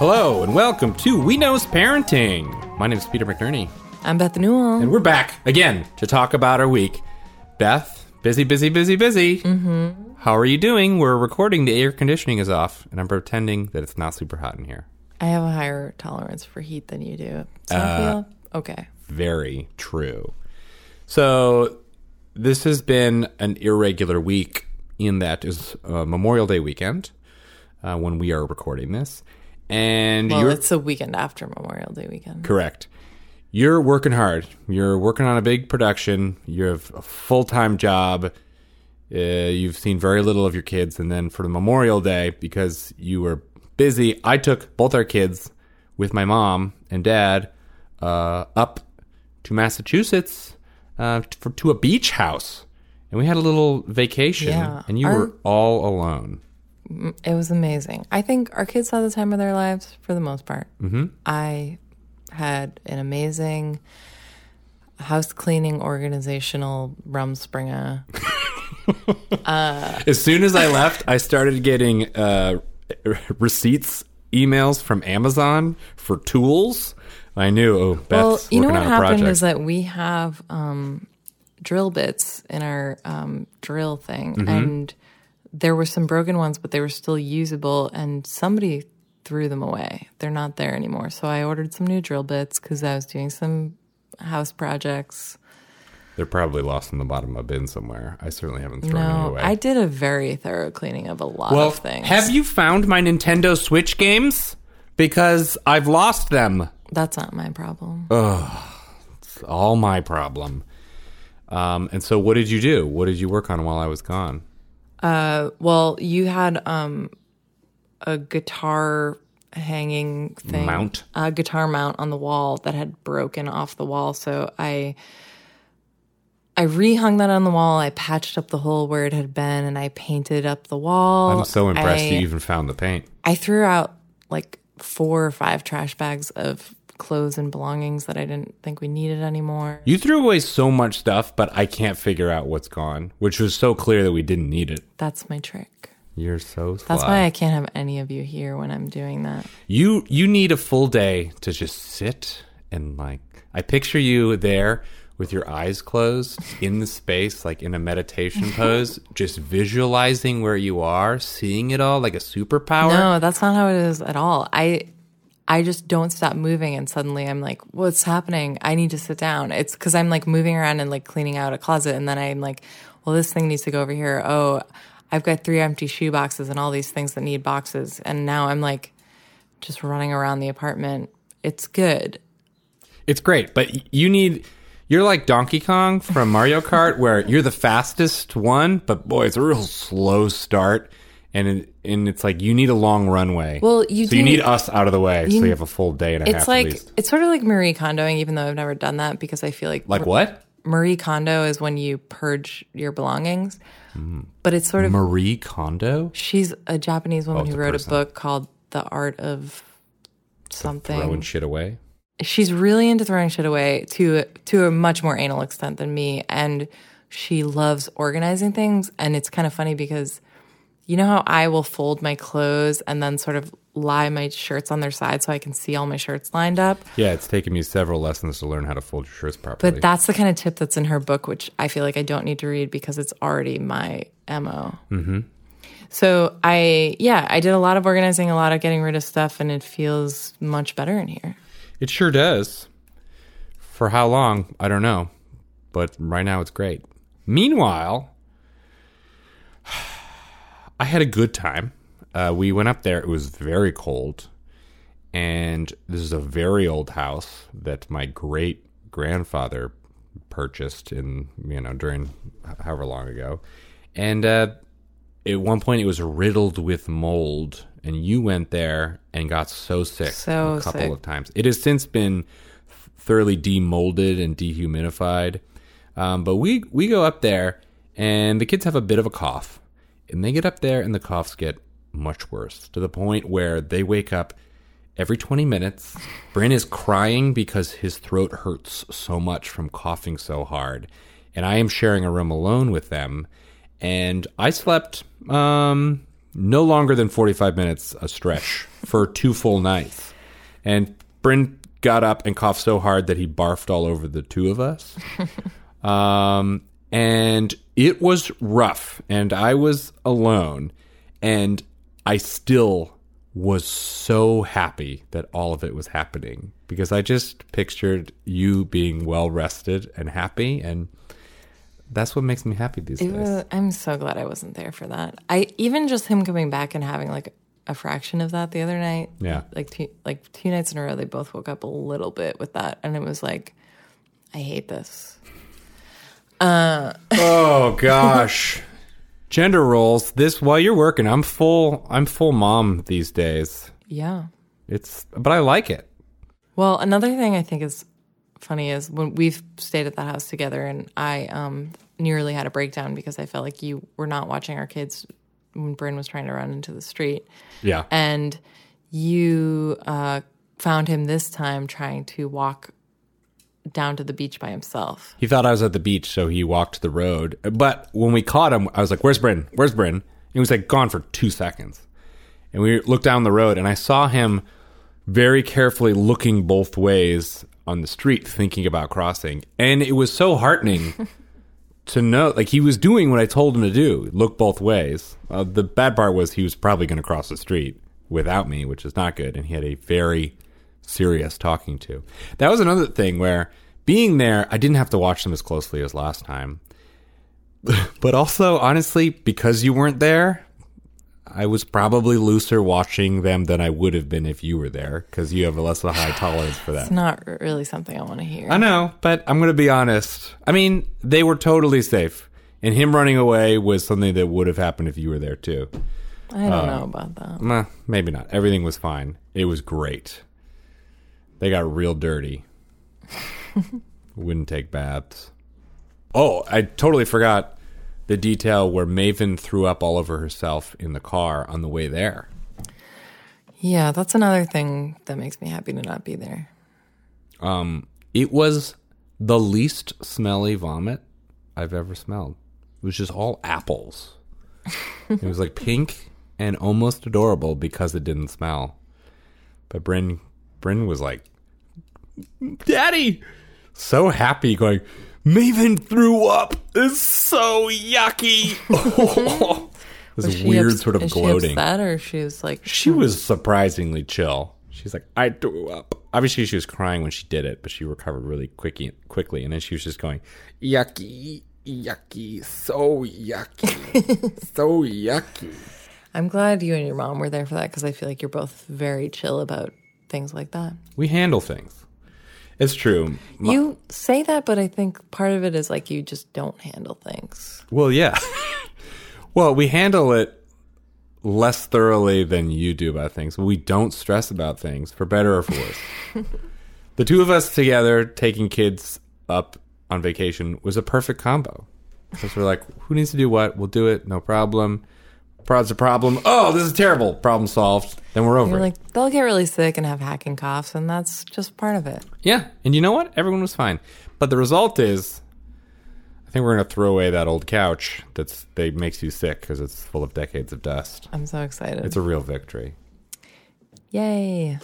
Hello, and welcome to We Knows Parenting. My name is Peter McNerney. I'm Beth Newell. And we're back again to talk about our week. Beth, busy. Mm-hmm. How are you doing? We're recording, the air conditioning is off, and I'm pretending that it's not super hot in here. I have a higher tolerance for heat than you do. So I feel okay. Very true. So this has been an irregular week in that is Memorial Day weekend when we are recording this. And it's the weekend after Memorial Day weekend. Correct. You're working hard. You're working on a big production. You have a full-time job. You've seen very little of your kids. And then for the Memorial Day, because you were busy, I took both our kids with my mom and dad up to Massachusetts to a beach house. And we had a little vacation. Yeah. And you were all alone. It was amazing. I think our kids had the time of their lives for the most part. Mm-hmm. I had an amazing house cleaning organizational Rumspringa. As soon as I left, I started getting receipts, emails from Amazon for tools. I knew, Beth's you know working what on a project. happened is that we have drill bits in our drill thing, Mm-hmm. and there were some broken ones, but they were still usable, and somebody threw them away. They're not there anymore. So I ordered some new drill bits because I was doing some house projects. They're probably lost in the bottom of a bin somewhere. I certainly haven't thrown any away. I did a very thorough cleaning of a lot of things. Have you found my Nintendo Switch games? Because I've lost them. That's not my problem. It's all my problem. And so what did you do? What did you work on while I was gone? Well, you had a guitar hanging thing. Mount? A guitar mount on the wall that had broken off the wall. So I rehung that on the wall. I patched up the hole where it had been, and I painted up the wall. I'm so impressed you even found the paint. I threw out like 4 or 5 trash bags of clothes and belongings that I didn't think we needed anymore. You threw away so much stuff, but I can't figure out what's gone, which was so clear that we didn't need it. That's my trick. You're so sly. That's why I can't have any of you here when I'm doing that. You need a full day to just sit and I picture you there with your eyes closed in the space, like in a meditation pose, just visualizing where you are, seeing it all like a superpower. No, that's not how it is at all. I just don't stop moving, and suddenly I'm like, what's happening? I need to sit down. It's because I'm like moving around and like cleaning out a closet, and then I'm like, well, this thing needs to go over here. Oh, I've got 3 empty shoe boxes and all these things that need boxes. And now I'm like just running around the apartment. It's good. It's great, but you're like Donkey Kong from Mario Kart, where you're the fastest one, but boy, it's a real slow start. And it's like you need a long runway. Well, you need us out of the way, so you have a full day and a half at least. It's sort of like Marie Kondoing, even though I've never done that, because I feel like what? Marie Kondo is when you purge your belongings, but it's sort of Marie Kondo. She's a Japanese woman who wrote person. a book called The Art of something. Throwing shit away. She's really into throwing shit away to a much more anal extent than me, and she loves organizing things. And it's kind of funny because you know how I will fold my clothes and then sort of lie my shirts on their side so I can see all my shirts lined up? Yeah, it's taken me several lessons to learn how to fold your shirts properly. But that's the kind of tip that's in her book, which I feel like I don't need to read because it's already my MO. Mm-hmm. So I did a lot of organizing, a lot of getting rid of stuff, and it feels much better in here. It sure does. For how long? I don't know. But right now it's great. Meanwhile, I had a good time. We went up there. It was very cold. And this is a very old house that my great-grandfather purchased during however long ago. And at one point it was riddled with mold. And you went there and got so sick a couple of times. It has since been thoroughly demolded and dehumidified. But we go up there and the kids have a bit of a cough. And they get up there and the coughs get much worse, to the point where they wake up every 20 minutes. Bryn is crying because his throat hurts so much from coughing so hard. And I am sharing a room alone with them. And I slept no longer than 45 minutes a stretch for 2 full nights. And Bryn got up and coughed so hard that he barfed all over the 2 of us. And it was rough, and I was alone, and I still was so happy that all of it was happening, because I just pictured you being well rested and happy, and that's what makes me happy these days. I'm so glad I wasn't there for that. Even just him coming back and having like a fraction of that the other night. Yeah. Like 2 nights in a row, they both woke up a little bit with that, and it was like, I hate this. Oh gosh. Gender roles. This while you're working, I'm full mom these days. Yeah. But I like it. Well, another thing I think is funny is when we've stayed at that house together, and I nearly had a breakdown because I felt like you were not watching our kids when Bryn was trying to run into the street. Yeah. And you found him this time trying to walk down to the beach by himself. He thought I was at the beach, so he walked the road. But when we caught him, I was like, "Where's Bryn? Where's Bryn?" And he was like gone for 2 seconds. And we looked down the road, and I saw him very carefully looking both ways on the street, thinking about crossing. And it was so heartening to know, like, he was doing what I told him to do, look both ways. The bad part was he was probably going to cross the street without me, which is not good. And he had a very serious talking to. That was another thing where being there, I didn't have to watch them as closely as last time. But also, honestly, because you weren't there, I was probably looser watching them than I would have been if you were there, because you have a less of a high tolerance for that. It's not really something I want to hear. I know, but I'm going to be honest. I mean, they were totally safe. And him running away was something that would have happened if you were there too. I don't know about that. Maybe not. Everything was fine. It was great. They got real dirty. Wouldn't take baths. Oh, I totally forgot the detail where Maven threw up all over herself in the car on the way there. Yeah, that's another thing that makes me happy to not be there. It was the least smelly vomit I've ever smelled. It was just all apples. It was like pink and almost adorable because it didn't smell. But Bryn was like, "Daddy!" So happy, going, "Maven threw up. It's so yucky." This weird sort of gloating. Was she upset, or she was like... She was surprisingly chill. She's like, "I threw up." Obviously, she was crying when she did it, but she recovered really quickly. And then she was just going, "Yucky, yucky, so yucky, so yucky." I'm glad you and your mom were there for that, because I feel like you're both very chill about things like that. We handle things. It's true. You say that, but I think part of it is like you just don't handle things. Well, yeah. Well, we handle it less thoroughly than you do about things. We don't stress about things, for better or for worse. The 2 of us together taking kids up on vacation was a perfect combo. Because we're like, who needs to do what? We'll do it. No problem. Prod's a problem. Oh, this is terrible. Problem solved. Then we're over. You're like, they'll get really sick and have hacking coughs, and that's just part of it. Yeah. And you know what? Everyone was fine. But the result is, I think we're going to throw away that old couch that makes you sick because it's full of decades of dust. I'm so excited. It's a real victory. Yay.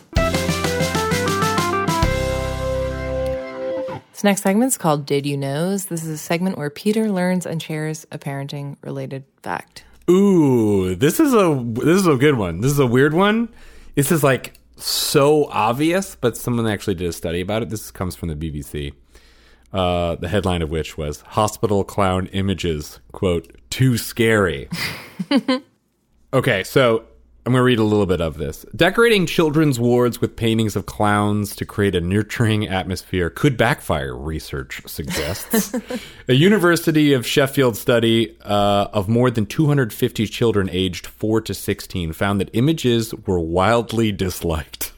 This next segment is called Did You Knows? This is a segment where Peter learns and shares a parenting-related fact. Ooh, this is a good one. This is a weird one. This is like so obvious, but someone actually did a study about it. This comes from the BBC. The headline of which was "Hospital Clown Images, quote, too scary." Okay, so I'm going to read a little bit of this. Decorating children's wards with paintings of clowns to create a nurturing atmosphere could backfire, research suggests. A University of Sheffield study of more than 250 children aged 4 to 16 found that images were widely disliked.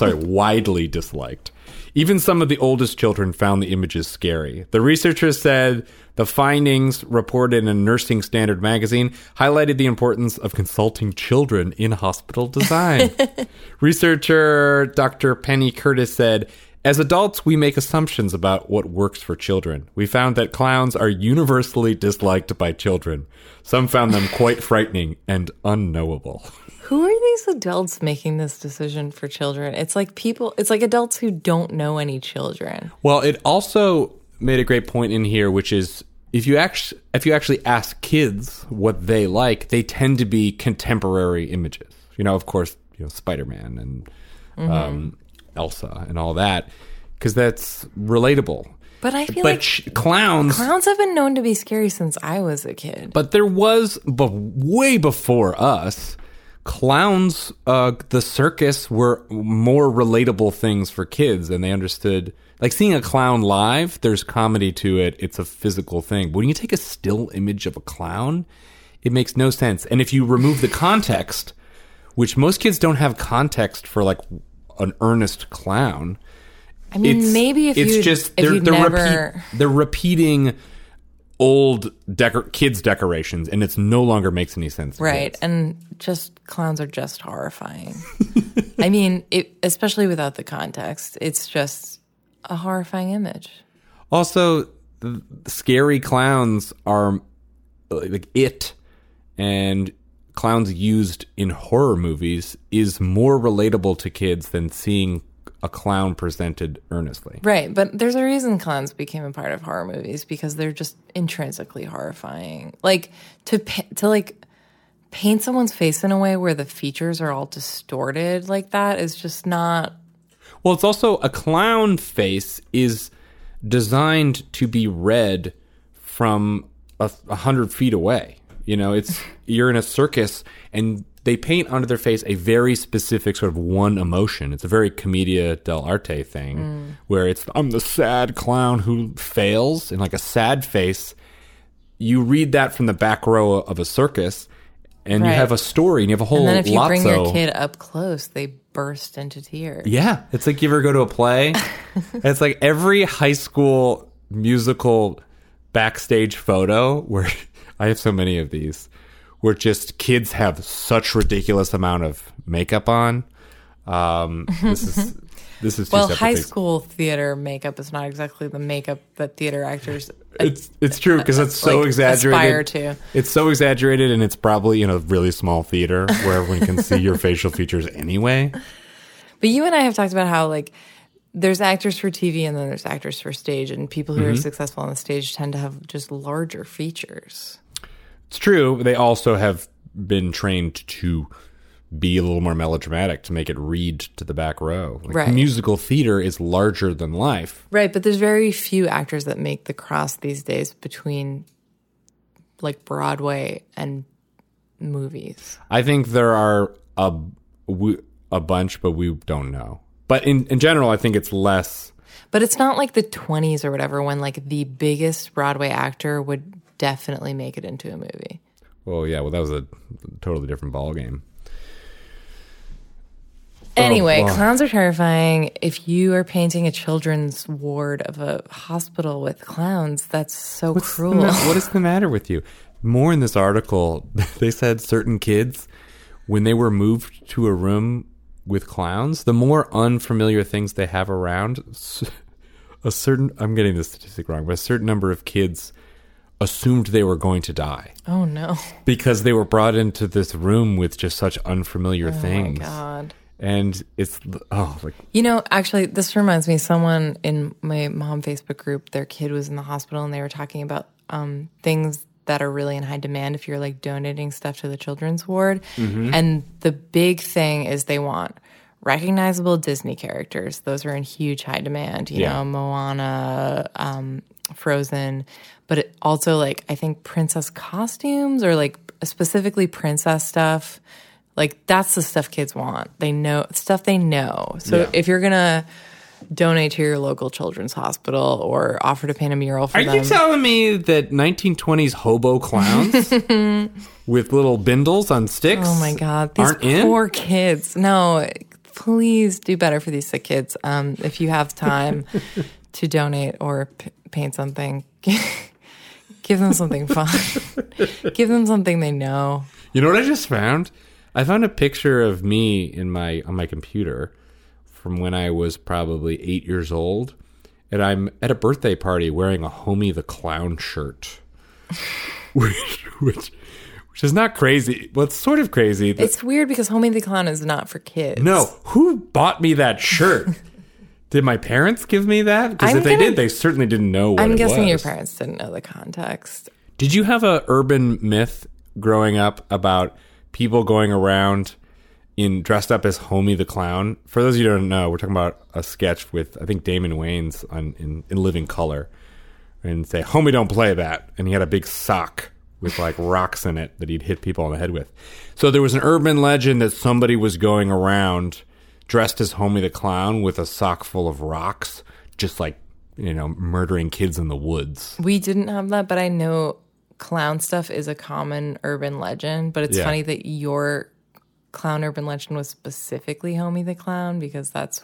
Even some of the oldest children found the images scary. The researchers said the findings, reported in a Nursing Standard magazine, highlighted the importance of consulting children in hospital design. Researcher Dr. Penny Curtis said, As adults, we make assumptions about what works for children. We found that clowns are universally disliked by children. Some found them quite frightening and unknowable. Who are these adults making this decision for children? It's like adults who don't know any children. Well, it also made a great point in here, which is if you actually ask kids what they like, they tend to be contemporary images. Of course, Spider-Man and Elsa and all that, because that's relatable. But I feel like clowns have been known to be scary since I was a kid. But there was, way before us, clowns, the circus were more relatable things for kids, and they understood. Like seeing a clown live, there's comedy to it. It's a physical thing. But when you take a still image of a clown, it makes no sense. And if you remove the context, which most kids don't have context for, like an earnest clown. I mean, maybe they're repeating old kids' decorations, and it's no longer makes any sense. Right, and just clowns are just horrifying. I mean, especially without the context, it's just a horrifying image. Also, the scary clowns are like It, and clowns used in horror movies is more relatable to kids than seeing a clown presented earnestly. Right, but there's a reason clowns became a part of horror movies, because they're just intrinsically horrifying. Like to paint someone's face in a way where the features are all distorted like that is just not. Well, it's also a clown face is designed to be read from 100 feet away. You're in a circus and they paint onto their face a very specific sort of one emotion. It's a very commedia dell'arte thing where I'm the sad clown who fails, and like a sad face. You read that from the back row of a circus, and you have a story, and you have a whole. And then if you bring your kid up close, they burst into tears. Yeah, it's like you ever go to a play. It's like every high school musical backstage photo where. I have so many of these where just kids have such ridiculous amount of makeup on. This is well, high school theater makeup is not exactly the makeup that theater actors. It's true because it's so exaggerated. Aspire to. It's so exaggerated, and it's probably in a really small theater where everyone can see your facial features anyway. But you and I have talked about how like. There's actors for TV and then there's actors for stage, and people who are successful on the stage tend to have just larger features. It's true. They also have been trained to be a little more melodramatic to make it read to the back row. Right. Musical theater is larger than life. Right, but there's very few actors that make the cross these days between like Broadway and movies. I think there are a bunch, but we don't know. But in general, I think it's less. But it's not like the 20s or whatever when like the biggest Broadway actor would definitely make it into a movie. Well, yeah. Well, that was a totally different ballgame. Anyway, clowns are terrifying. If you are painting a children's ward of a hospital with clowns, that's so cruel. What is the matter with you? More in this article, they said certain kids, when they were moved to a room with clowns, the more unfamiliar things they have around, I'm getting this statistic wrong, but a certain number of kids assumed they were going to die. Oh, no. Because they were brought into this room with just such unfamiliar things. Oh, my God. And it's, actually, this reminds me, someone in my mom Facebook group, their kid was in the hospital and they were talking about things that are really in high demand if you're like donating stuff to the children's ward. Mm-hmm. And the big thing is they want recognizable Disney characters. Those are in huge high demand, you know, Moana, Frozen, but it also like, I think princess costumes or like specifically princess stuff. Like that's the stuff kids want. They know stuff they know. So if you're going to donate to your local children's hospital or offer to paint a mural for them. Are you telling me that 1920s hobo clowns with little bindles on sticks? Oh my God, these poor kids. No, please do better for these sick kids. If you have time to donate or paint something, give them something fun. Give them something they know. You know what I just found? I found a picture of me on my computer from when I was probably 8 years old, and I'm at a birthday party wearing a Homie the Clown shirt, which is not crazy. Well, it's sort of crazy. It's weird because Homie the Clown is not for kids. No, who bought me that shirt? Did my parents give me that? Because if they did, they certainly didn't know what it was. I'm guessing your parents didn't know the context. Did you have a urban myth growing up about people going around dressed up as Homie the Clown? For those of you who don't know, we're talking about a sketch with, I think, Damon Wayans in Living Color. And say, Homie, don't play that. And he had a big sock with like rocks in it that he'd hit people on the head with. So there was an urban legend that somebody was going around dressed as Homie the Clown with a sock full of rocks, just like, murdering kids in the woods. We didn't have that, but I know clown stuff is a common urban legend. But it's funny that your clown urban legend was specifically Homie the Clown, because that's...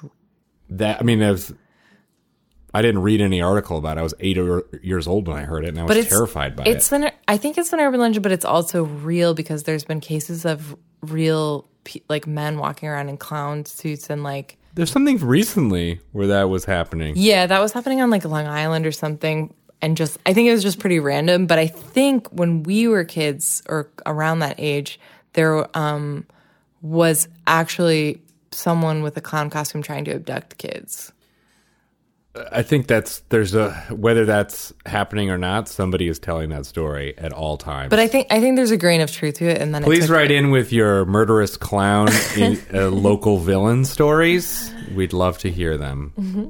I didn't read any article about it. I was 8 years old when I heard it, and I was terrified by it. I think it's an urban legend, but it's also real because there's been cases of real men walking around in clown suits and like... There's something recently where that was happening. Yeah, that was happening on like Long Island or something. And I think it was just pretty random. But I think when we were kids or around that age, there was actually someone with a clown costume trying to abduct kids. I think whether that's happening or not, somebody is telling that story at all times. But I think there's a grain of truth to it. And then please write in with your murderous clown local villain stories. We'd love to hear them. Mm-hmm.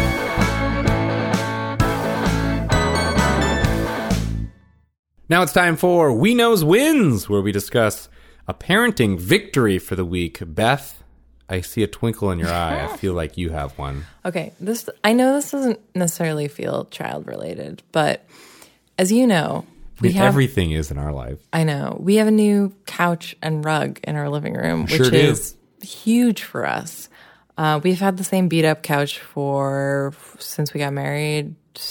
Now it's time for We Knows Wins, where we discuss a parenting victory for the week. Beth, I see a twinkle in your eye. I feel like you have one. Okay, I know this doesn't necessarily feel child-related, but as you know, everything is in our life. I know. We have a new couch and rug in our living room, which is huge for us. We've had the same beat-up couch since we got married.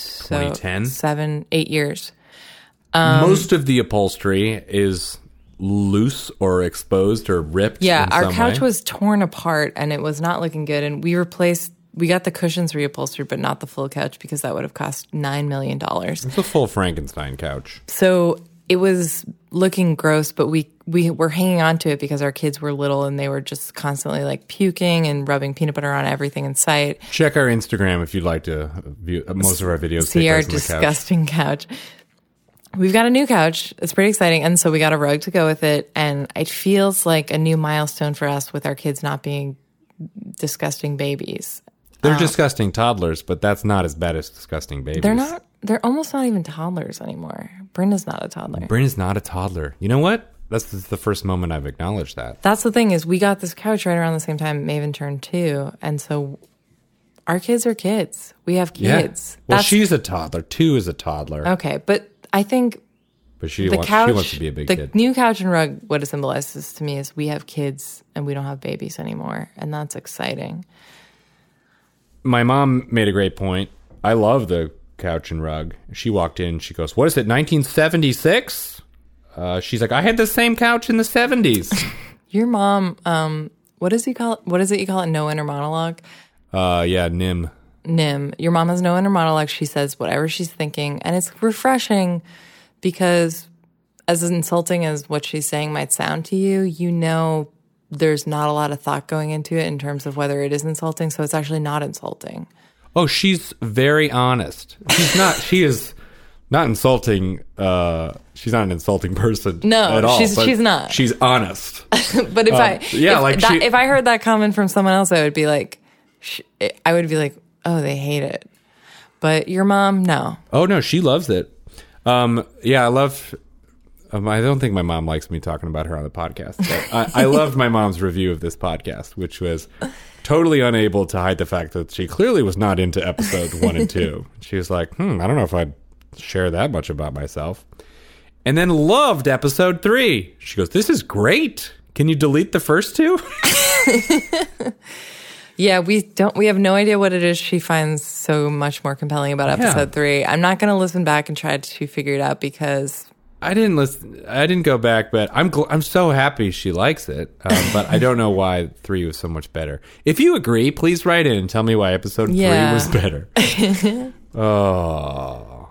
2010? 8 years. Most of the upholstery is loose or exposed or ripped. Yeah, our couch was torn apart and it was not looking good. And we got the cushions reupholstered, but not the full couch because that would have cost $9 million. It's a full Frankenstein couch. So it was looking gross, but we were hanging on to it because our kids were little and they were just constantly like puking and rubbing peanut butter on everything in sight. Check our Instagram if you'd like to view most of our videos. See our disgusting couch. We've got a new couch. It's pretty exciting. And so we got a rug to go with it. And it feels like a new milestone for us with our kids not being disgusting babies. They're disgusting toddlers, but that's not as bad as disgusting babies. They're almost not even toddlers anymore. Bryn's not a toddler. Bryn's not a toddler. You know what? That's the first moment I've acknowledged that. That's the thing is we got this couch right around the same time Maven turned 2. And so our kids are kids. We have kids. Yeah. Well, she's a toddler. 2 is a toddler. Okay, but I think she wants to be a big kid. The new couch and rug, what it symbolizes to me is we have kids and we don't have babies anymore. And that's exciting. My mom made a great point. I love the couch and rug. She walked in. She goes, what is it, 1976? She's like, I had the same couch in the 70s. Your mom, what is it you call it? No inner monologue? Yeah, NIM. Your mom has no inner monologue. She says whatever she's thinking. And it's refreshing because as insulting as what she's saying might sound to you, you know there's not a lot of thought going into it in terms of whether it is insulting. So it's actually not insulting. Oh, she's very honest. She is not insulting. She's not an insulting person. No, at all, she's not. She's honest. But if I heard that comment from someone else, I would be like, oh, they hate it. But your mom, no. Oh, no, she loves it. Yeah, I love... I don't think my mom likes me talking about her on the podcast. But I loved my mom's review of this podcast, which was totally unable to hide the fact that she clearly was not into episode 1 and 2. She was like, I don't know if I'd share that much about myself. And then loved episode 3. She goes, this is great. Can you delete the first 2? Yeah, we have no idea what it is she finds so much more compelling about episode 3. I'm not going to listen back and try to figure it out because I didn't listen. I didn't go back, but I'm so happy she likes it. But I don't know why 3 was so much better. If you agree, please write in and tell me why episode 3 was better. Oh,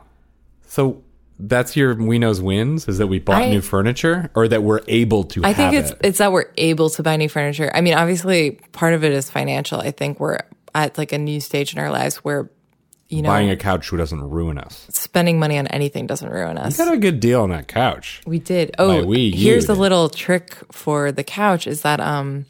so that's your We Knows wins? Is that we bought new furniture, or that we're able to? I think it's that we're able to buy new furniture. I mean, obviously, part of it is financial. I think we're at like a new stage in our lives where, you know, buying a couch doesn't ruin us. Spending money on anything doesn't ruin us. You got a good deal on that couch. We did. Oh, here's the little trick for the couch is that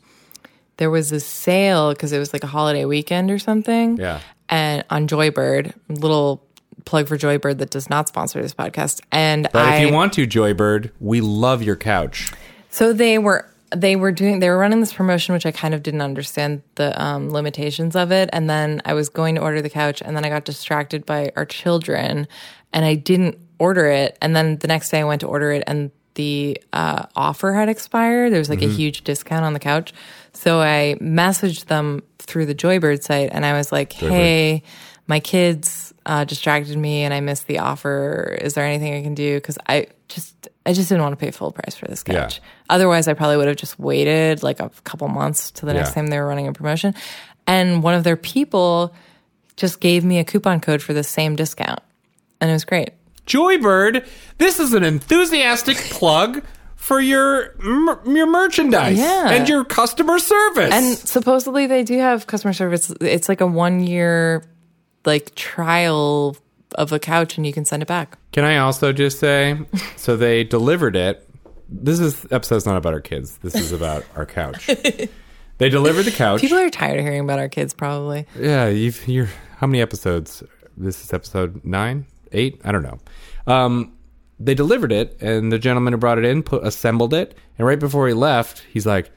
there was a sale because it was like a holiday weekend or something. Yeah. And on Joybird, little plug for Joybird that does not sponsor this podcast. But if you want to, Joybird, we love your couch. So they were running this promotion, which I kind of didn't understand the limitations of it. And then I was going to order the couch, and then I got distracted by our children, and I didn't order it. And then the next day I went to order it, and the offer had expired. There was like a huge discount on the couch. So I messaged them through the Joybird site, and I was like, hey, my kids distracted me and I missed the offer. Is there anything I can do? Because I just didn't want to pay full price for this couch. Yeah. Otherwise, I probably would have just waited like a couple months to the next time they were running a promotion. And one of their people just gave me a coupon code for the same discount. And it was great. Joybird, this is an enthusiastic plug for your merchandise and your customer service. And supposedly they do have customer service. It's like a 1-year like trial of a couch, and you can send it back. Can I also just say, so they delivered it. This episode's not about our kids. This is about our couch. They delivered the couch. People are tired of hearing about our kids, probably. Yeah, you're how many episodes? This is episode 9, 8. I don't know. They delivered it, and the gentleman who brought it in assembled it. And right before he left, he's like,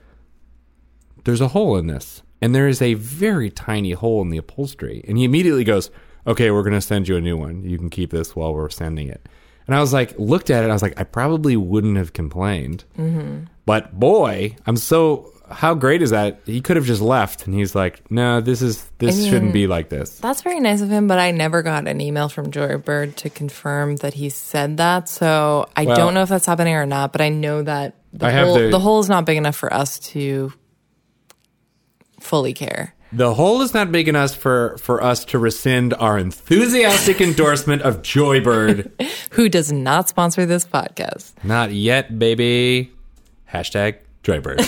"There's a hole in this, and there is a very tiny hole in the upholstery." And he immediately goes, "Okay, we're going to send you a new one. You can keep this while we're sending it." And I was like, looked at it, I was like, I probably wouldn't have complained. Mm-hmm. But boy, how great is that? He could have just left, and he's like, no, this shouldn't be like this. That's very nice of him, but I never got an email from Joybird to confirm that he said that. So I don't know if that's happening or not, but I know that the hole is not big enough for us to fully care. The hole is not big enough for us to rescind our enthusiastic endorsement of Joybird. Who does not sponsor this podcast. Not yet, baby. #Joybird.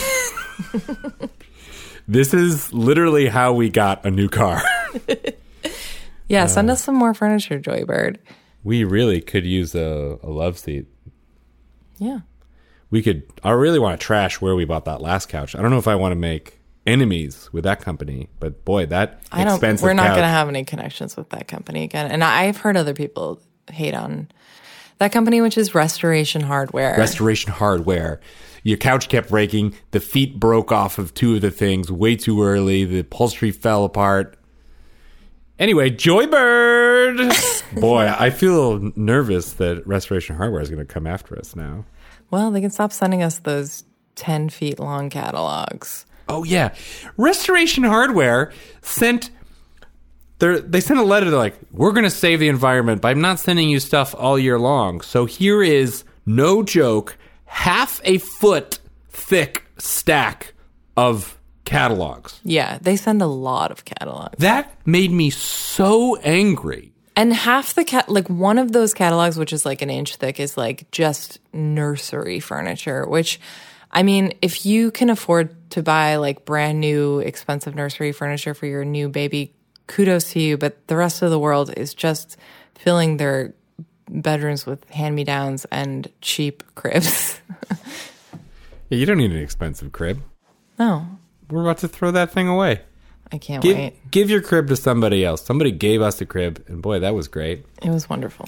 This is literally how we got a new car. Yeah, send us some more furniture, Joybird. We really could use a love seat. Yeah. I really want to trash where we bought that last couch. I don't know if I want to make enemies with that company, but boy, we're not going to have any connections with that company again. And I've heard other people hate on that company, which is Restoration Hardware. Your couch kept breaking. The feet broke off of 2 of the things way too early. The upholstery fell apart. Anyway, Joybird. Boy, I feel nervous that Restoration Hardware is going to come after us now. Well, they can stop sending us those 10 feet long catalogs. Oh, yeah. Restoration Hardware sent a letter. They're like, we're going to save the environment by not sending you stuff all year long. So here is, no joke, half a foot thick stack of catalogs. Yeah, they send a lot of catalogs. That made me so angry. And half the one of those catalogs, which is like an inch thick, is like just nursery furniture, which, I mean, if you can afford to buy like brand new expensive nursery furniture for your new baby, kudos to you. But the rest of the world is just filling their bedrooms with hand-me-downs and cheap cribs. Yeah, you don't need an expensive crib. No. We're about to throw that thing away. I can't wait. Give your crib to somebody else. Somebody gave us a crib, and boy, that was great. It was wonderful.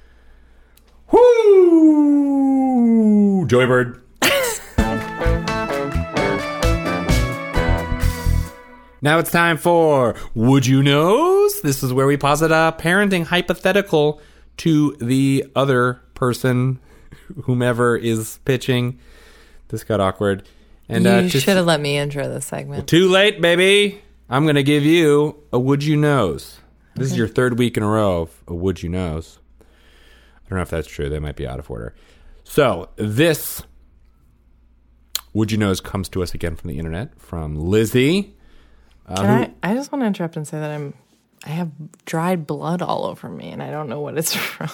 Woo! Joybird. Now it's time for Would You Knows? This is where we posit a parenting hypothetical to the other person, whomever is pitching. This got awkward. And you should have let me intro this segment. Well, too late, baby. I'm going to give you a Would You Knows. This is your 3rd week in a row of a Would You Knows. I don't know if that's true. They might be out of order. So this Would You Knows comes to us again from the internet from Lizzie. I just want to interrupt and say that I have dried blood all over me, and I don't know what it's from.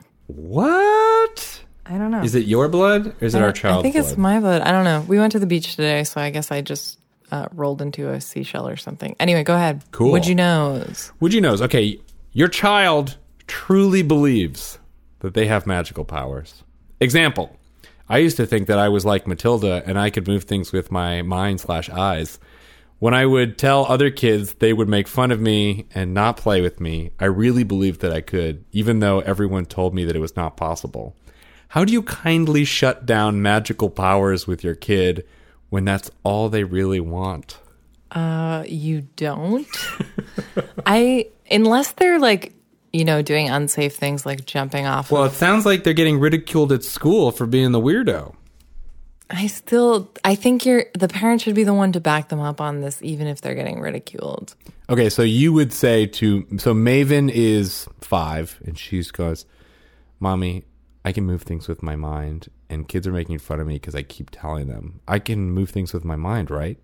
What? I don't know. Is it your blood or is it our child's I think blood? it's my blood. I don't know. We went to the beach today, so I guess I just rolled into a seashell or something. Anyway, go ahead. Cool. Would you knows? Would you knows? Okay, your child truly believes that they have magical powers. Example, I used to think that I was like Matilda and I could move things with my mind/eyes. When I would tell other kids, they would make fun of me and not play with me. I really believed that I could, even though everyone told me that it was not possible. How do you kindly shut down magical powers with your kid when that's all they really want? You don't. Unless they're like, doing unsafe things like jumping off. Well, it sounds like they're getting ridiculed at school for being the weirdo. I think the parent should be the one to back them up on this, even if they're getting ridiculed. Okay, so you would say so Maven is 5 and she goes, Mommy, I can move things with my mind, and kids are making fun of me because I keep telling them I can move things with my mind, right?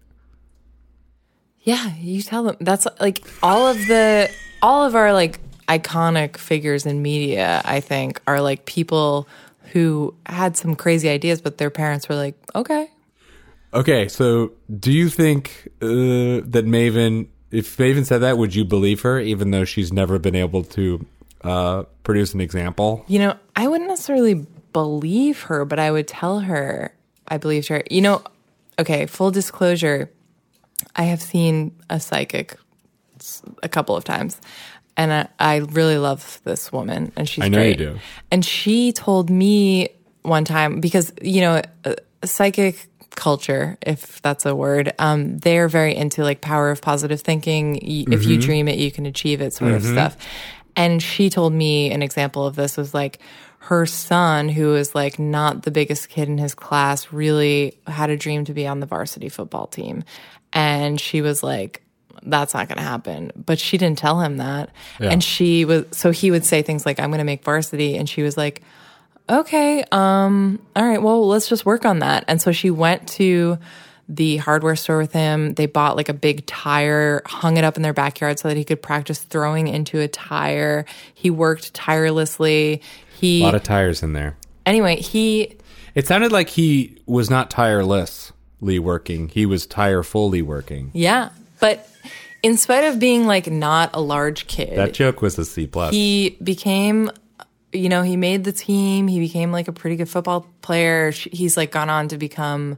Yeah, you tell them. That's like all of our like iconic figures in media, I think, are like people who had some crazy ideas, but their parents were like, okay. Okay, so do you think that Maven, if Maven said that, would you believe her, even though she's never been able to produce an example? I wouldn't necessarily believe her, but I would tell her I believed her. Okay, full disclosure, I have seen a psychic a couple of times. And I really love this woman, and she's great. I know you do. And she told me one time, because, psychic culture, if that's a word, they're very into like power of positive thinking. If you dream it, you can achieve it sort of stuff. And she told me an example of this was like her son, who is like not the biggest kid in his class, really had a dream to be on the varsity football team. And she was like, that's not going to happen. But she didn't tell him that. Yeah. And he would say things like, I'm going to make varsity. And she was like, okay, all right, well, let's just work on that. And so she went to the hardware store with him. They bought like a big tire, hung it up in their backyard so that he could practice throwing into a tire. He worked tirelessly. A lot of tires in there. Anyway, it sounded like he was not tirelessly working. He was tirefully working. Yeah. But in spite of being like not a large kid, that joke was a C+. He became, he made the team. He became like a pretty good football player. He's like gone on to become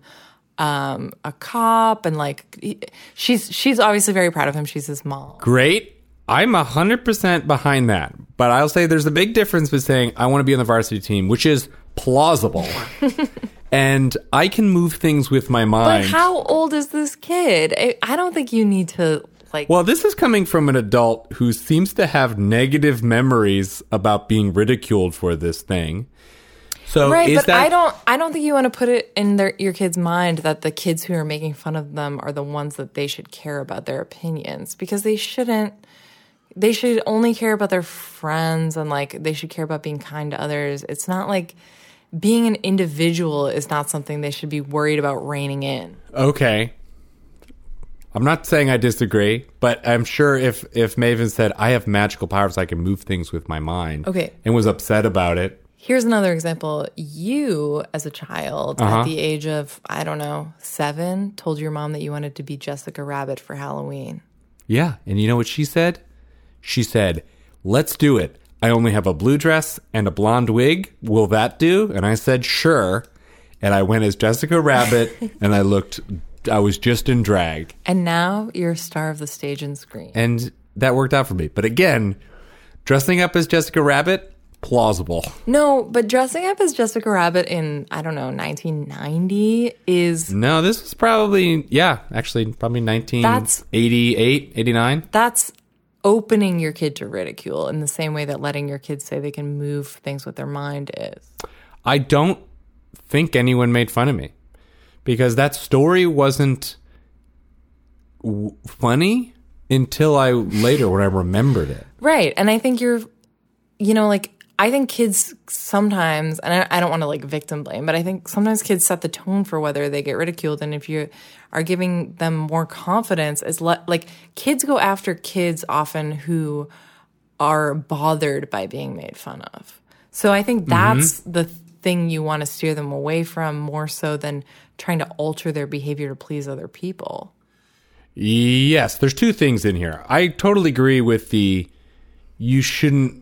a cop, and like she's obviously very proud of him. She's his mom. Great. I'm 100% behind that. But I'll say there's a big difference with saying I want to be on the varsity team, which is plausible. And I can move things with my mind. But how old is this kid? I don't think you need to, like... Well, this is coming from an adult who seems to have negative memories about being ridiculed for this thing. So right, but I don't think you want to put it in your kid's mind that the kids who are making fun of them are the ones that they should care about their opinions, because they shouldn't. They should only care about their friends, and like they should care about being kind to others. It's not like... Being an individual is not something they should be worried about reining in. Okay. I'm not saying I disagree, but I'm sure if Maven said, I have magical powers, I can move things with my mind, okay, and was upset about it. Here's another example. You, as a child, at the age of, 7, told your mom that you wanted to be Jessica Rabbit for Halloween. Yeah, and you know what she said? She said, let's do it. I only have a blue dress and a blonde wig. Will that do? And I said, sure. And I went as Jessica Rabbit, and I was just in drag. And now you're a star of the stage and screen. And that worked out for me. But again, dressing up as Jessica Rabbit, plausible. No, but dressing up as Jessica Rabbit in, 1990 is... No, this was probably 1988, 89. That's... opening your kid to ridicule in the same way that letting your kids say they can move things with their mind is. I don't think anyone made fun of me because that story wasn't funny until later when I remembered it. Right. And I think you're, like I think kids sometimes, and I don't want to like victim blame, but I think sometimes kids set the tone for whether they get ridiculed. And if you are giving them more confidence, like kids go after kids often who are bothered by being made fun of. So I think that's the thing you want to steer them away from more so than trying to alter their behavior to please other people. Yes, there's two things in here. I totally agree with you should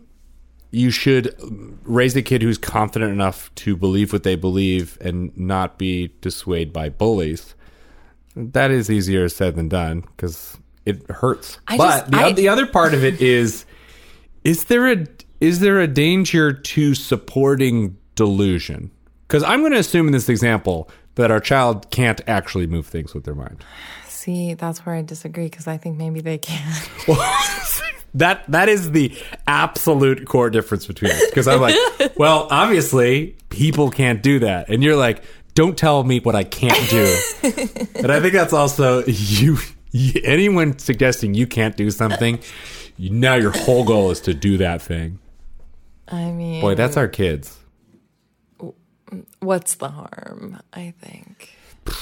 raise a kid who's confident enough to believe what they believe and not be dissuaded by bullies. That is easier said than done because it hurts. The other part of it is there a danger to supporting delusion? Because I'm going to assume in this example that our child can't actually move things with their mind. See, that's where I disagree because I think maybe they can. Well, that is the absolute core difference between us. Because I'm like, well, obviously, people can't do that. And you're like, don't tell me what I can't do. And I think that's also anyone suggesting you can't do something, now your whole goal is to do that thing. I mean... Boy, that's our kids. What's the harm, I think?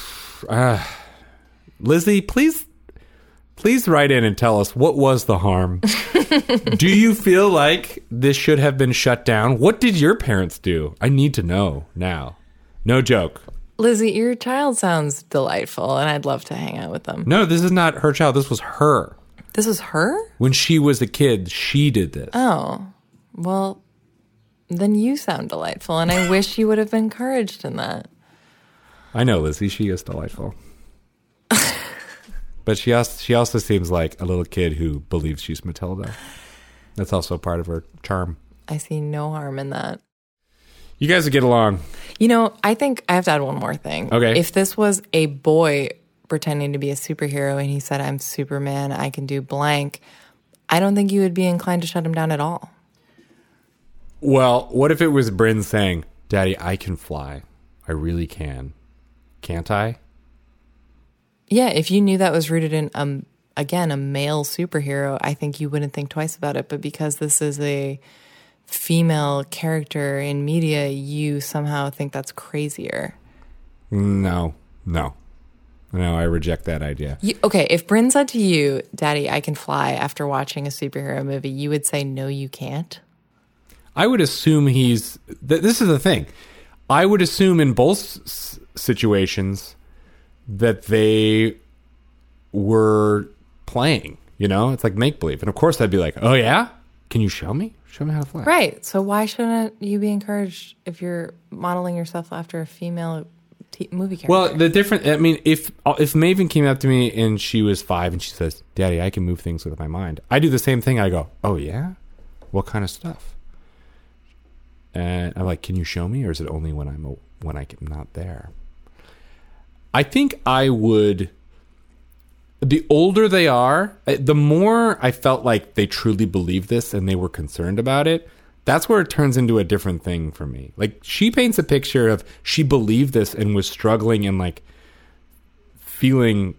Lizzie, please write in and tell us what was the harm. Do you feel like this should have been shut down? What did your parents do? I need to know now. No joke. Lizzie, your child sounds delightful, and I'd love to hang out with them. No, this is not her child. This was her. This was her? When she was a kid, she did this. Oh, well, then you sound delightful, and I wish you would have been encouraged in that. I know, Lizzie. She is delightful. But she also seems like a little kid who believes she's Matilda. That's also part of her charm. I see no harm in that. You guys would get along. You know, I think I have to add one more thing. Okay. If this was a boy pretending to be a superhero and he said, I'm Superman, I can do blank, I don't think you would be inclined to shut him down at all. Well, what if it was Bryn saying, Daddy, I can fly. I really can. Can't I? Yeah, if you knew that was rooted in, again, a male superhero, I think you wouldn't think twice about it. But because this is a female character in media, you somehow think that's crazier. No, I reject that idea. Okay, if Bryn said to you, Daddy, I can fly after watching a superhero movie, you would say, no, you can't? I would assume this is the thing. I would assume in both situations that they were playing, it's like make-believe. And of course I'd be like, oh yeah? Can you show me? Show me how to fly. Right. So why shouldn't you be encouraged if you're modeling yourself after a female movie character? Well, if Maven came up to me and she was 5 and she says, Daddy, I can move things with my mind. I do the same thing. I go, oh yeah? What kind of stuff? And I'm like, can you show me? Or is it only when I'm not there? I think I would... The older they are, the more I felt like they truly believed this and they were concerned about it. That's where it turns into a different thing for me. Like, she paints a picture of she believed this and was struggling and like feeling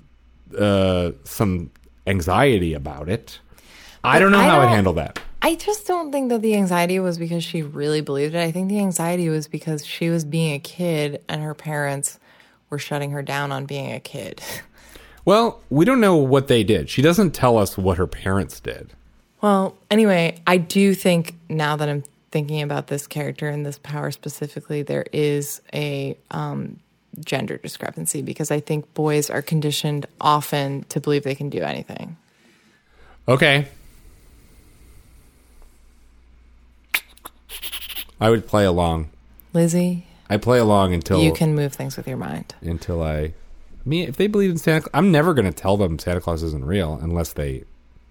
some anxiety about it. I don't know how I'd handle that. I just don't think that the anxiety was because she really believed it. I think the anxiety was because she was being a kid and her parents were shutting her down on being a kid. Well, we don't know what they did. She doesn't tell us what her parents did. Well, anyway, I do think now that I'm thinking about this character and this power specifically, there is a gender discrepancy because I think boys are conditioned often to believe they can do anything. Okay. I would play along. Lizzie? I play along until... You can move things with your mind. Until if they believe in Santa Claus, I'm never going to tell them Santa Claus isn't real unless they're...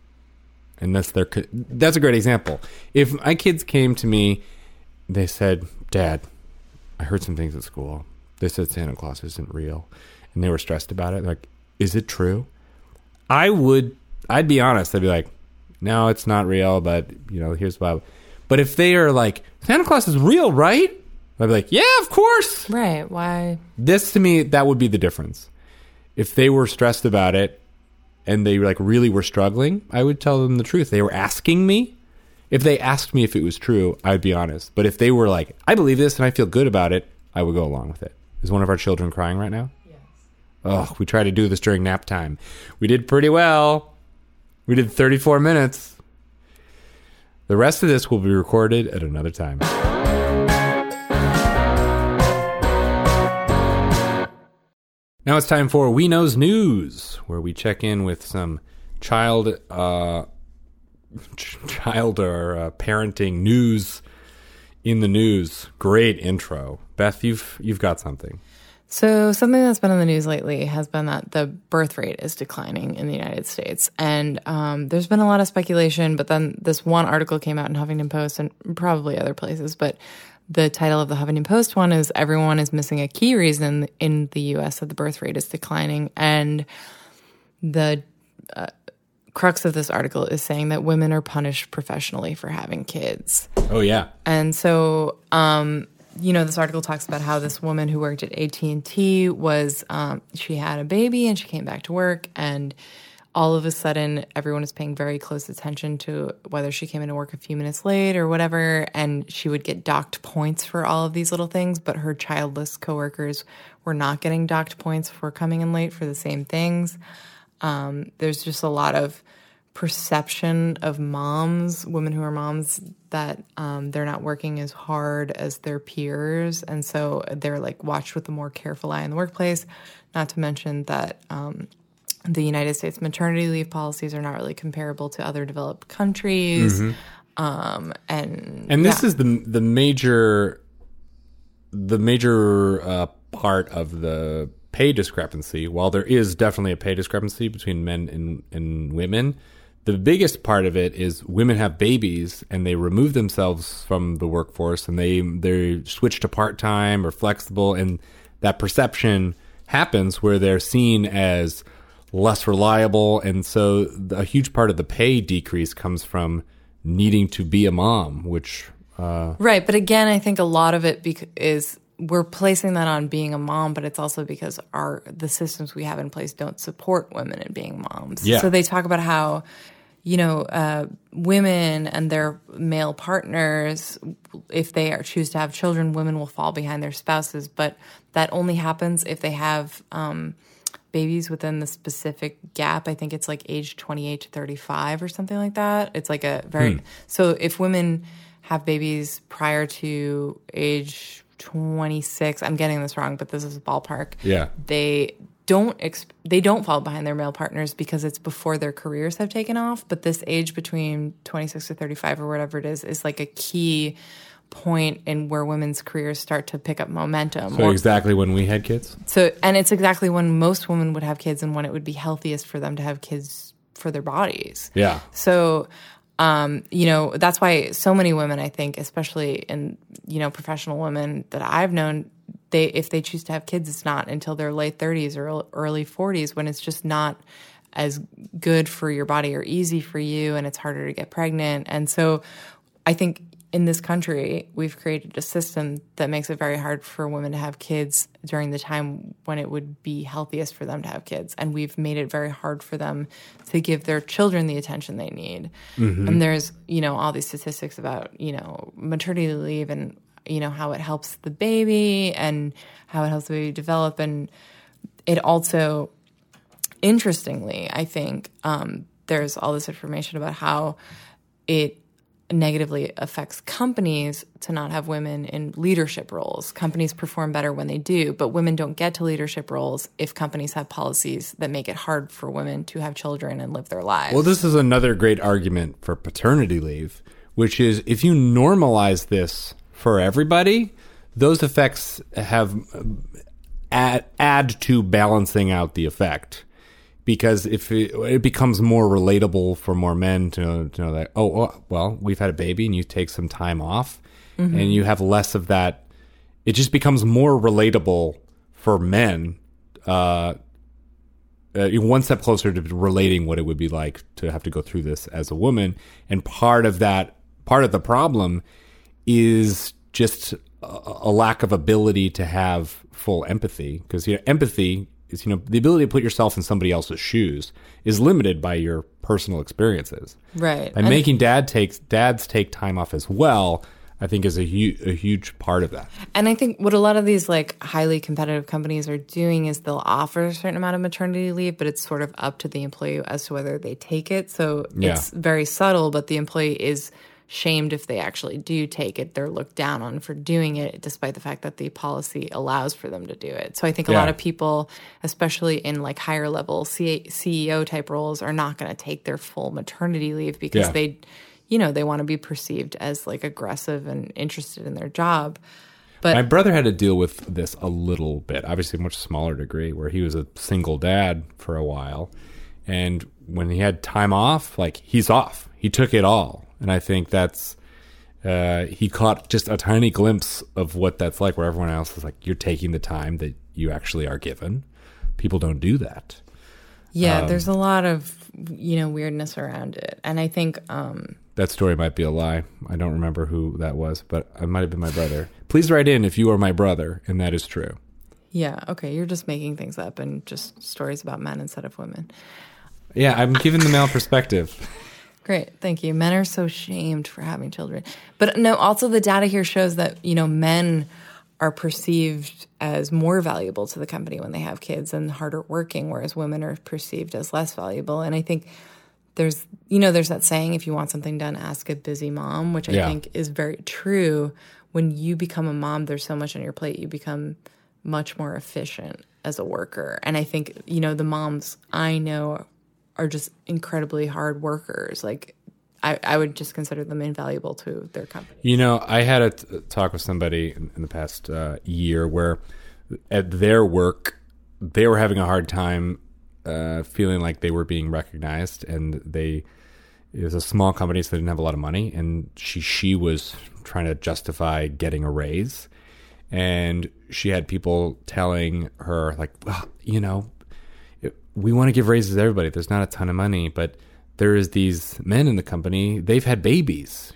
That's a great example. If my kids came to me, they said, Dad, I heard some things at school. They said Santa Claus isn't real. And they were stressed about it. Like, is it true? I'd be honest. I'd be like, no, it's not real, but, here's why. But if they are like, Santa Claus is real, right? I'd be like, yeah, of course. Right. Why? This, to me, that would be the difference. If they were stressed about it and they really were struggling, I would tell them the truth. They were asking me. If they asked me if it was true, I'd be honest. But if they were like, I believe this and I feel good about it, I would go along with it. Is one of our children crying right now? Yes. Oh, we tried to do this during nap time. We did pretty well. We did 34 minutes. The rest of this will be recorded at another time. Now it's time for We Knows News, where we check in with some child or parenting news in the news. Great intro. Beth, you've got something. So something that's been in the news lately has been that the birth rate is declining in the United States. And there's been a lot of speculation, but then this one article came out in Huffington Post and probably other places. But the title of the Huffington Post one is Everyone is Missing a Key Reason in the U.S. that the birth rate is declining. And the crux of this article is saying that women are punished professionally for having kids. Oh, yeah. And so... this article talks about how this woman who worked at AT&T was, she had a baby and she came back to work, and all of a sudden everyone was paying very close attention to whether she came into work a few minutes late or whatever, and she would get docked points for all of these little things, but her childless coworkers were not getting docked points for coming in late for the same things. There's just a lot of perception of moms, women who are moms, that they're not working as hard as their peers, and so they're like watched with a more careful eye in the workplace. Not to mention that the United States maternity leave policies are not really comparable to other developed countries. And this is the major part of the pay discrepancy. While there is definitely a pay discrepancy between men and women, the biggest part of it is women have babies and they remove themselves from the workforce and they switch to part-time or flexible, and that perception happens where they're seen as less reliable, and so a huge part of the pay decrease comes from needing to be a mom, which... Right, but again, I think a lot of it is we're placing that on being a mom, but it's also because the systems we have in place don't support women in being moms. Yeah. So they talk about how, women and their male partners, if they choose to have children, women will fall behind their spouses, but that only happens if they have babies within the specific gap. I think it's like age 28 to 35 or something like that. It's like a very... So if women have babies prior to age 26, I'm getting this wrong, but this is a ballpark. Yeah. They don't fall behind their male partners because it's before their careers have taken off. But this age between 26 to 35 or whatever it is like a key point in where women's careers start to pick up momentum. So exactly when we had kids? And it's exactly when most women would have kids and when it would be healthiest for them to have kids for their bodies. Yeah. So... that's why so many women, I think, especially in, professional women that I've known, if they choose to have kids, it's not until their late 30s or early 40s when it's just not as good for your body or easy for you, and it's harder to get pregnant. And so I think in this country, we've created a system that makes it very hard for women to have kids during the time when it would be healthiest for them to have kids. And we've made it very hard for them to give their children the attention they need. And there's, all these statistics about, maternity leave and, how it helps the baby and how it helps the baby develop. And it also, interestingly, I think there's all this information about how it negatively affects companies to not have women in leadership roles. Companies perform better when they do, but women don't get to leadership roles if companies have policies that make it hard for women to have children and live their lives. Well, this is another great argument for paternity leave, which is if you normalize this for everybody, those effects have add to balancing out the effect. Because if it becomes more relatable for more men to know that, well, we've had a baby and you take some time off and you have less of that. It just becomes more relatable for men, one step closer to relating what it would be like to have to go through this as a woman. And part of the problem is just a lack of ability to have full empathy. Because empathy is, the ability to put yourself in somebody else's shoes is limited by your personal experiences. Right. By making dads take time off as well, I think is a huge part of that. And I think what a lot of these like highly competitive companies are doing is they'll offer a certain amount of maternity leave, but it's sort of up to the employee as to whether they take it. So it's very subtle, but the employee is shamed if they actually do take it. They're looked down on for doing it, despite the fact that the policy allows for them to do it. So I think a lot of people, especially in like higher level CEO type roles, are not going to take their full maternity leave because they want to be perceived as like aggressive and interested in their job. But my brother had to deal with this a little bit, obviously a much smaller degree, where he was a single dad for a while. And when he had time off, like he's off. He took it all. And I think that's, he caught just a tiny glimpse of what that's like, where everyone else is like, you're taking the time that you actually are given. People don't do that. Yeah, there's a lot of, weirdness around it. And I think... that story might be a lie. I don't remember who that was, but it might have been my brother. Please write in if you are my brother, and that is true. Yeah, okay, you're just making things up and just stories about men instead of women. Yeah, I'm giving the male perspective. Great, thank you. Men are so shamed for having children. But no, also the data here shows that, men are perceived as more valuable to the company when they have kids and harder working, whereas women are perceived as less valuable. And I think there's that saying, if you want something done, ask a busy mom, which I think is very true. When you become a mom, there's so much on your plate, you become much more efficient as a worker. And I think, the moms I know are just incredibly hard workers. Like, I would just consider them invaluable to their company. I had a talk with somebody in the past year where at their work, they were having a hard time feeling like they were being recognized, and it was a small company, so they didn't have a lot of money, and she was trying to justify getting a raise, and she had people telling her like, well, we want to give raises to everybody. There's not a ton of money, but there is these men in the company. They've had babies.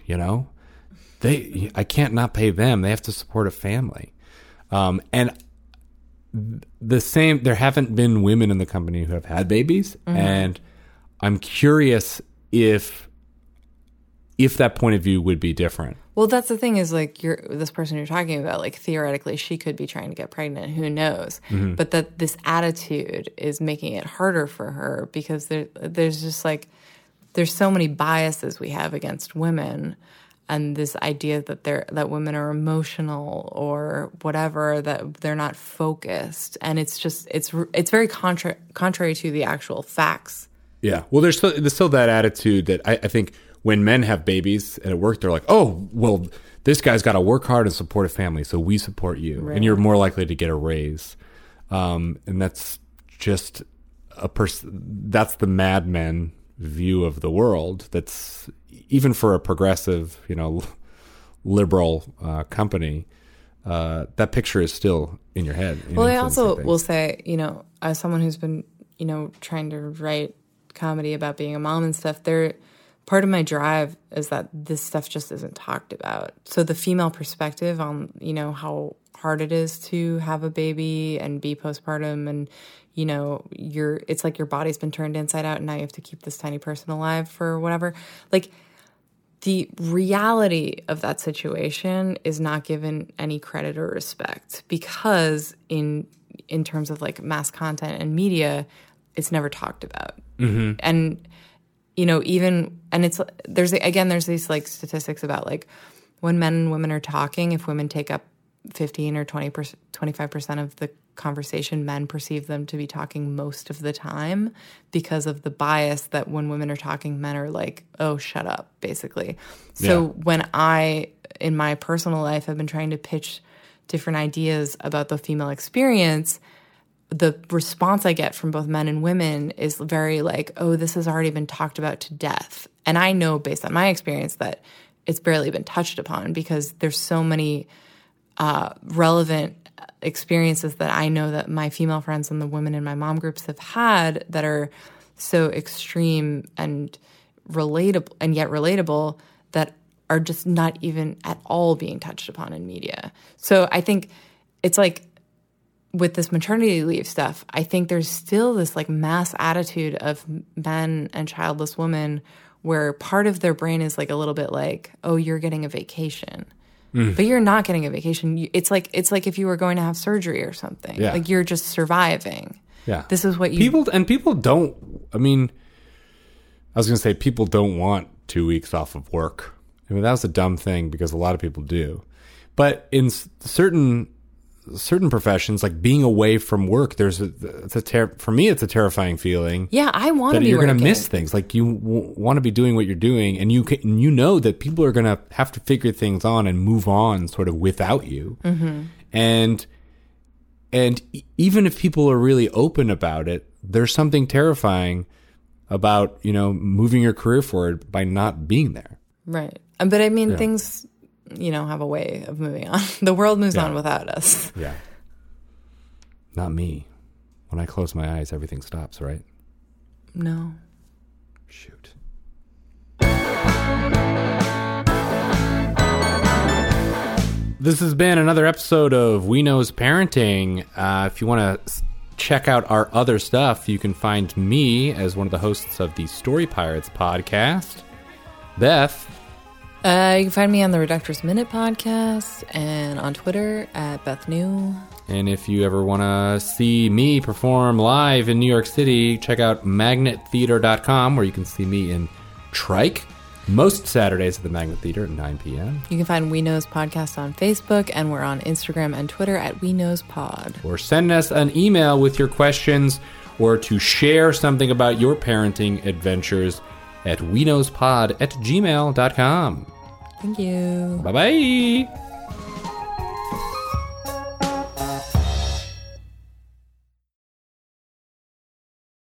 I can't not pay them. They have to support a family, and the same. There haven't been women in the company who have had babies, and I'm curious if that point of view would be different. Well, that's the thing is like this person you're talking about, like theoretically she could be trying to get pregnant, who knows? But that this attitude is making it harder for her because there's just like, there's so many biases we have against women, and this idea that women are emotional or whatever, that they're not focused, and it's very contrary to the actual facts. Yeah, well, there's still that attitude that I think when men have babies and at work, they're like, oh, well, this guy's got to work hard and support a family, so we support you, right, and you're more likely to get a raise, and that's just that's the Mad Men view of the world. That's even for a progressive, liberal company, that picture is still in your head. Well, I also will say, as someone who's been, trying to write comedy about being a mom and stuff, part of my drive is that this stuff just isn't talked about. So the female perspective on, how hard it is to have a baby and be postpartum, and it's like your body's been turned inside out and now you have to keep this tiny person alive for whatever. Like, the reality of that situation is not given any credit or respect because in terms of like mass content and media, it's never talked about. Mm-hmm. And there's these like statistics about like when men and women are talking, if women take up 15 or 20%, 25% of the conversation, men perceive them to be talking most of the time because of the bias that when women are talking, men are like, oh, shut up, basically. So when in my personal life, have been trying to pitch different ideas about the female experience, the response I get from both men and women is very like, oh, this has already been talked about to death. And I know based on my experience that it's barely been touched upon because there's so many relevant experiences that I know that my female friends and the women in my mom groups have had that are so extreme and relatable, and yet relatable, that are just not even at all being touched upon in media. So I think it's like with this maternity leave stuff, I think there's still this like mass attitude of men and childless women where part of their brain is like a little bit like, oh, you're getting a vacation. But you're not getting a vacation. It's like if you were going to have surgery or something. Yeah. Like you're just surviving. Yeah. This is what you... People don't... I mean, I was going to say people don't want 2 weeks off of work. I mean, that was a dumb thing because a lot of people do. But in certain professions, like being away from work, for me, it's a terrifying feeling. Yeah, I want to be you're working. going to miss things. Like you want to be doing what you're doing, and you know that people are going to have to figure things on and move on sort of without you. Mm-hmm. And even if people are really open about it, there's something terrifying about, moving your career forward by not being there. Right. But I mean, things, have a way of moving on. The world moves on without us. Yeah. Not me. When I close my eyes, everything stops, right? No. Shoot. This has been another episode of We Knows Parenting. If you want to check out our other stuff, you can find me as one of the hosts of the Story Pirates podcast. Beth. You can find me on the Reductress Minute podcast and on Twitter at Beth New. And if you ever want to see me perform live in New York City, check out magnettheater.com, where you can see me in Trike most Saturdays at the Magnet Theater at 9 p.m. You can find We Knows Podcast on Facebook, and we're on Instagram and Twitter at We Knows Pod. Or send us an email with your questions or to share something about your parenting adventures at weknowspod@gmail.com. Thank you. Bye-bye.